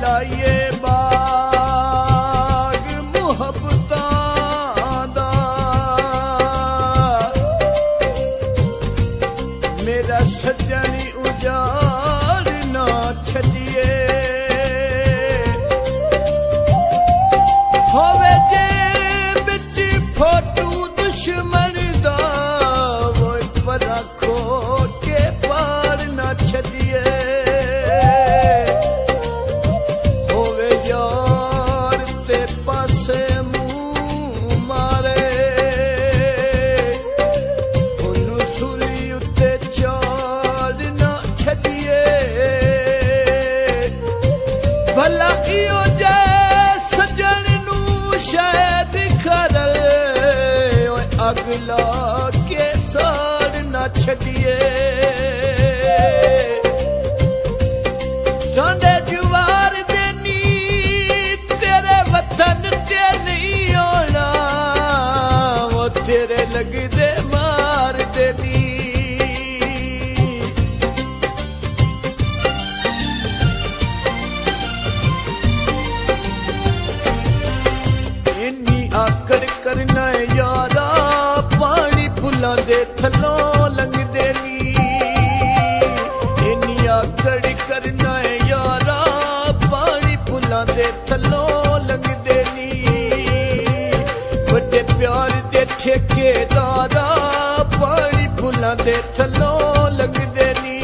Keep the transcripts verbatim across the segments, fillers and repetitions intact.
लाइए बाग मुहब्बतां दा मेरा सजनी उजाड़ ना छड़िए होवे जे बिच फोटू दुश्मन दा वो पर रखो के पार ना छड़िए होवे यार ते पासे मुंह मारे उन्नू सूली उत्ते चाड़ ना छड़िए भला इहो जे सजन नू शायद खरल अगला के साड़ ना छड़िए जांदे जुवार देनी तेरे वतन ते नहीं आना वो तेरे लगदे मार देनी इन्नी आकड़ करना यारा पानी फुल्लां दे थल्लों लंघदे नी इन्नी आकड़ करना यारा पानी फुल्लां दे थल्लों लंघदे नी बड़े प्यार दे ठेकेदारा पानी फुल्लां दे थल्लों लंघदे नी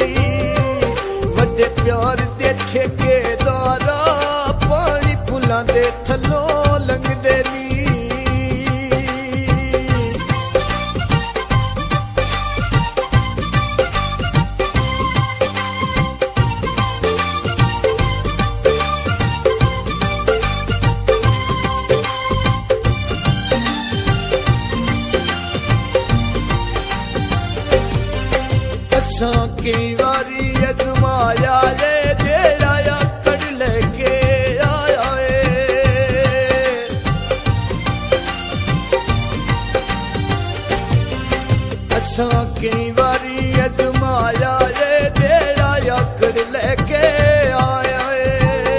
बड़े प्यार दे ठेकेदारा पानी फुल्लां दे थल्लों लंघदे नी असां कई वारी अजमाया ले जेड़ा आकड़ लेके आया है असां कई वारी अजमाया ले जेड़ा आकड़ लेके आया है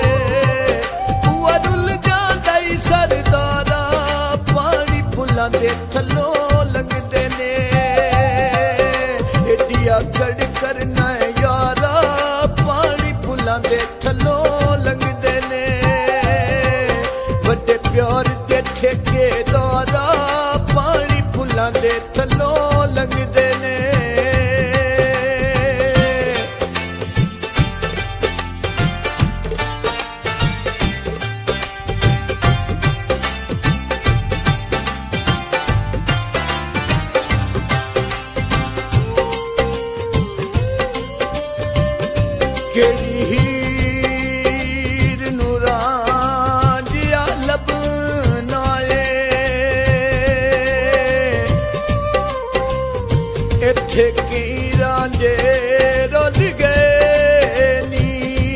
वो रुल जांदा ही सरदारा पानी फुल्लां दे थल्लों लंघदे ने आकड़ करना यारा पानी फुल्लां दे थल्लों लंघदे ने बड़े प्यार दे ठेकेदारा पानी फुल्लां दे थल्लों लंघदे ने केड़ी हीर नू रांझिया लभना ए इत्थे की रांझे रुल गए नी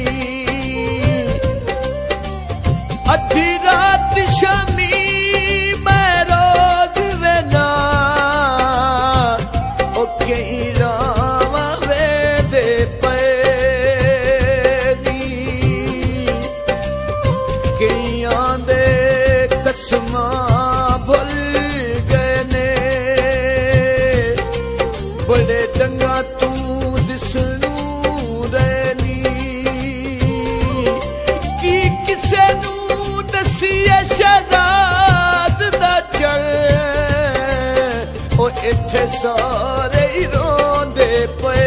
अद्धी रात शामी मैं रोज वेना ओ कई रावां वेंदे पे बड़े चंगा तू दिसनू रहनी की किसे नू दसिए शहजाद दा चल ओ इत्थे सारे ही रोंदे पे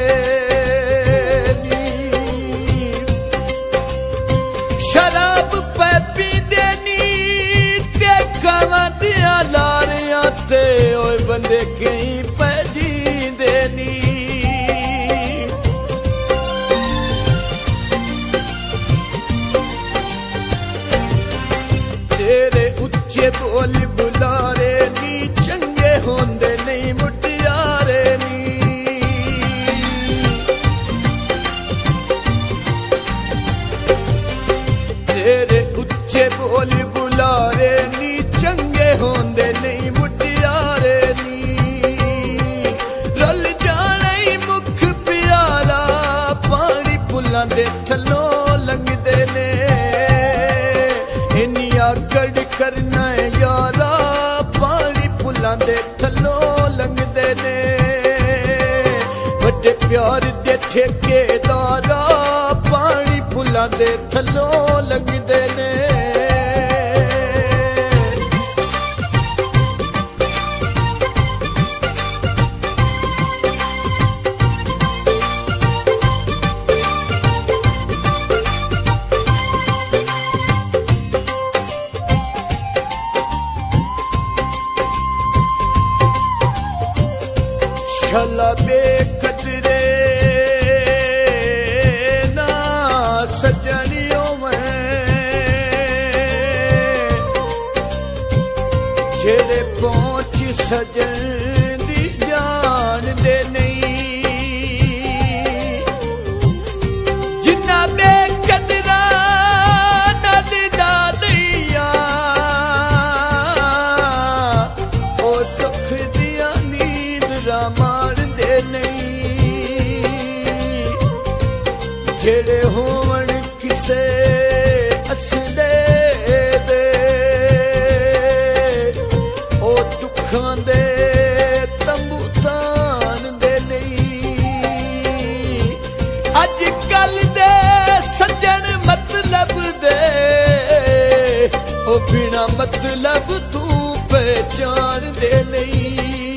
शराब पे पींदे नी ते गावां दियां लारियां ते ओए बंदे कई पे जींदे नी तेरे उच्चे बोल बुलारे नी चंगे होंदे नहीं मुटियारे नी तेरे उच्चे बोल बुलारे नी चंगे होंदे नहीं मुटियारे नी रल जाने मुख प्यारा पानी फुल्लां दे थल्लों लंघदे ने इन्नी आकड़ करना यारा पानी पुलां दे थल्लों लंघदे ने बड़े प्यार दे ठेकेदारा पानी पुलां दे थल्लों लंघदे ने छला बेकदरे ना सजनियों में जेड़े पहुंच सजन दी जान दे नहीं जिन्ना बेकदरा नल डालिया ओ सुख दिया नींद रामा जेड़े होवन किसे असदे दे ओ दुखां दे तंबू तान दे नहीं अज कल दे सज्जन मतलब दे ओ बिना मतलब तू पहचान दे नहीं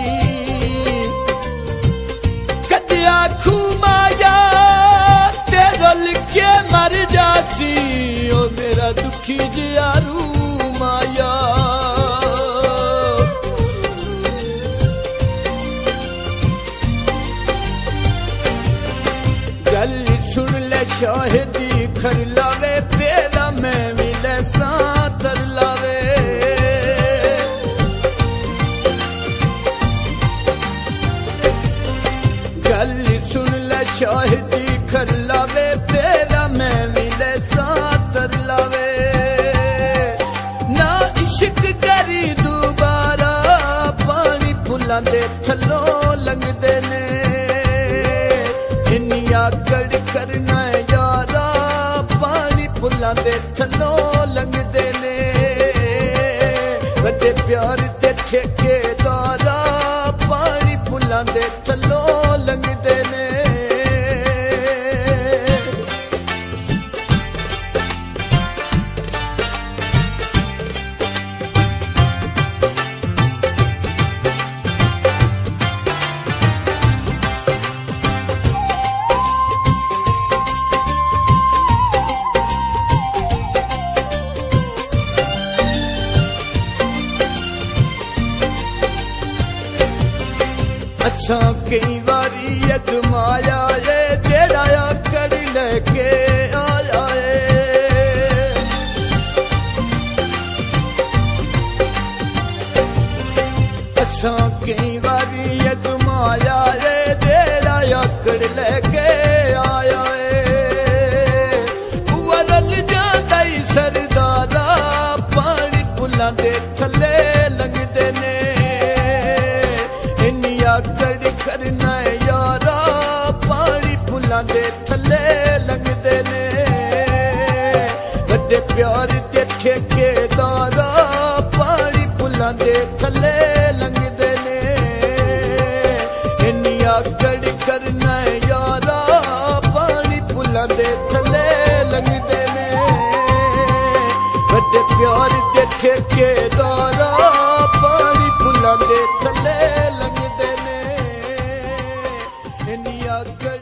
कदिया खुमाया के मर जाती ओ मेरा दुखी जियारू माया गल सुन ले शाहिदी कर लावे तेरा मैं मिले सातर लावे गल सुन ले शाहिदी कर लावे तेरा मैं मिले सातर लावे ना इश्क करी दोबारा पानी पुलां दे थल्लों लंघदे ने इन्नी आकड़ करना यारा पानी पुलां दे थल्लों लंघदे ने बड़े प्यार दे ठेकेदारा पानी पुलां दे थल्लों लंघदे ने असा कई बारी अजमाया है जेड़ा आकड़ लेके आया है असा कई बारी अजमाया है जेड़ा आकड़ लेके आया है वरल जांदा ही सरदारा पानी पुलां दे थल्ले लंघदे ने आकड़ करना यारा पानी पुलां दे थल्ले लंघदे ने बड़े प्यार दे ठेकेदारा पानी पुलां दे थल्ले लंघदे ने इन्नी आकड़ करना यारा पानी पुलां दे थल्ले लंघदे ने बड़े प्यार दे ठेकेदारा पानी पुलां दे थल्ले लंघदे ने Good.